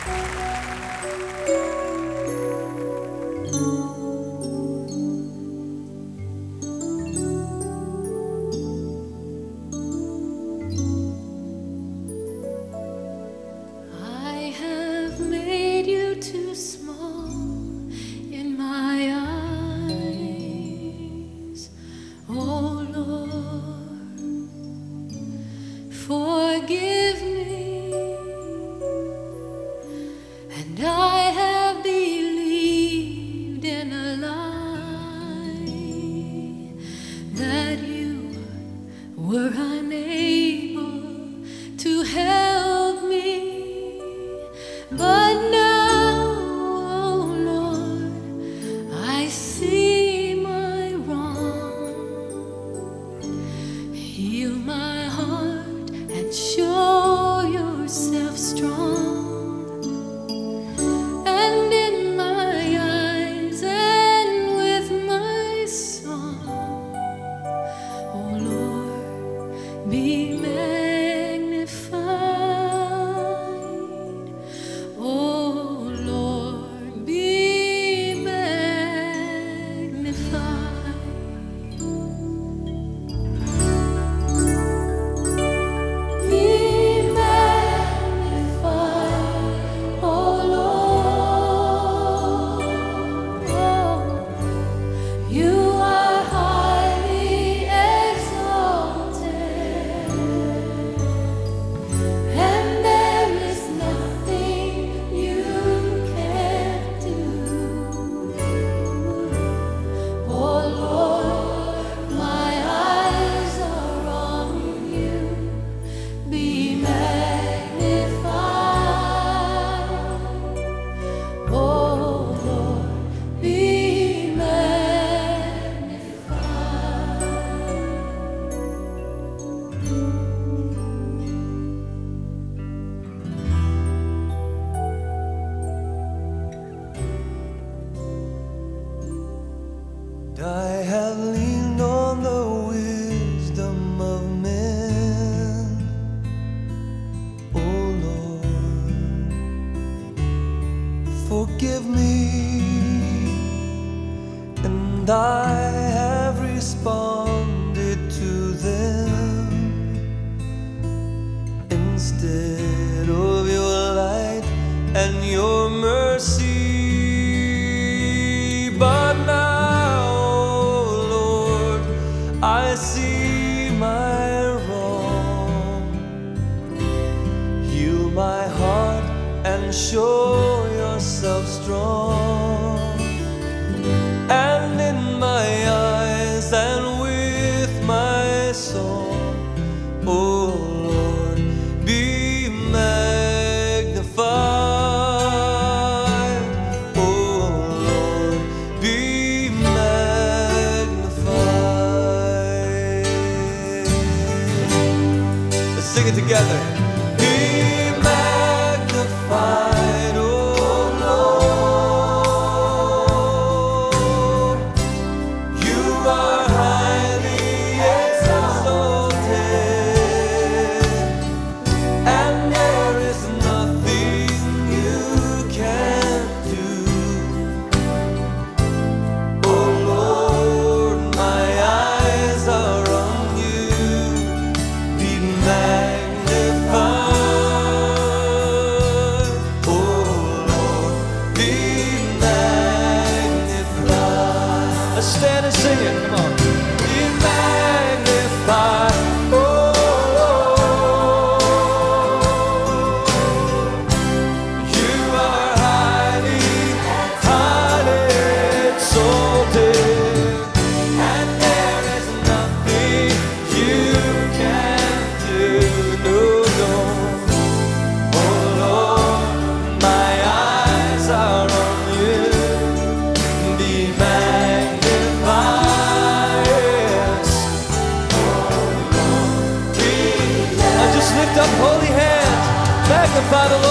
I have made you too small in my eyes, oh Lord, forgive me, and I have believed in a lie that you were unable to help me. But now, oh Lord, I see my wrong. Heal my heart and show yourself strong. And in my eyes and with my song, oh Lord, be magnified. Oh Lord, be magnified. Be magnified, oh Lord. You are highly exalted, and there is nothing you can't do. Oh Lord, my eyes are on you. Be magnified. Oh Lord, be magnified. I have leaned on the wisdom of men, oh Lord, forgive me, and I have responded to them instead of your light and your mercy. But now, oh Lord, I see my wrong. Heal my heart and show yourself strong. And in my eyes and with my song, oh Lord, be magnified. Oh Lord, be magnified. Let's sing it together. Be magnified, oh Lord. You are highly exalted, and there is nothing you can't do. Oh Lord, my eyes are on you. Be magnified. Oh Lord, be magnified. Let's stand and sing it. Come on. Be magnified. Oh Lord, you are highly, highly exalted, and there is nothing you can't do. No, no. Oh Lord, my eyes are on you. Be magnified. Yes. And just lift up holy hands. Magnify the Lord.